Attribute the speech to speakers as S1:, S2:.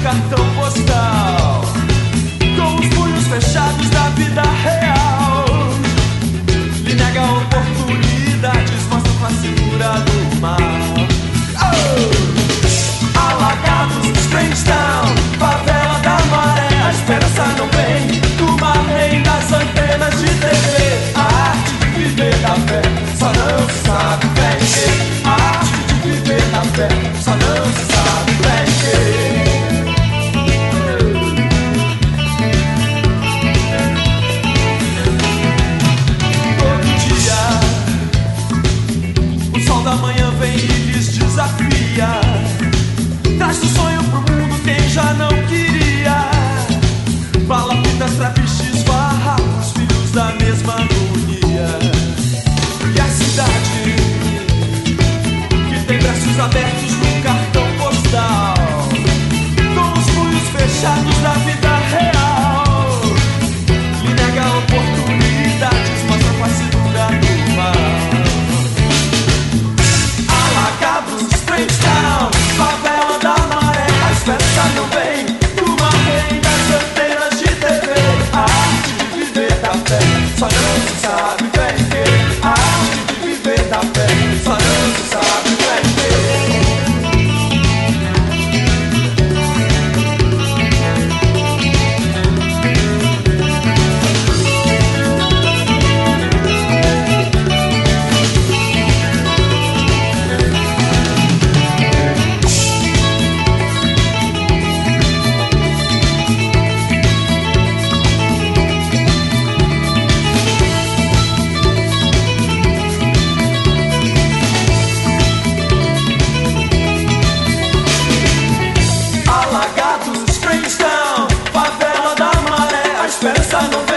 S1: cartão postal, com os punhos fechados da vida real. Lhe nega oportunidades, mostra a face dura do mal. Oh! Alagados, Strange Town, favela da maré. A esperança não vem do marrém das antenas de TV. A arte de viver da fé só não se sabe bem. A arte de viver da fé só não se sabe bem. Da manhã vem e lhes desafia, traz o sonho pro mundo quem já não queria. Balapitas, trapiches, barracos, filhos da mesma agonia. E a cidade que tem braços abertos no cartão postal, com os punhos fechados da vida real. Lhe nega oportunidades, mostra a face dura do mal. Strange Town, favela da maré. A esperança não vem do marrém das antenas de TV. A arte de viver da fé só não se sabe bem. A arte de viver da fé só não se sabe bem. Esperança não vem.